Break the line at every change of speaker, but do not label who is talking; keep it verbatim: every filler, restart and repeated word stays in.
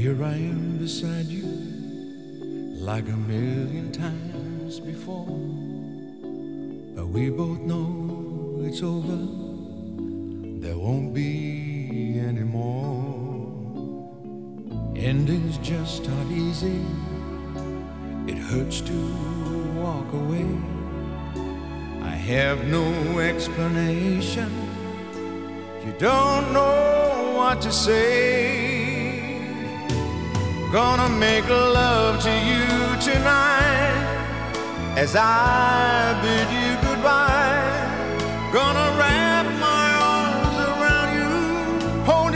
here I am beside you, like a million times before. But we both know it's over, there won't be any more. Endings just aren't easy, it hurts to walk away. I have no explanation, you don't know what to say. Gonna make love to you tonight as I bid you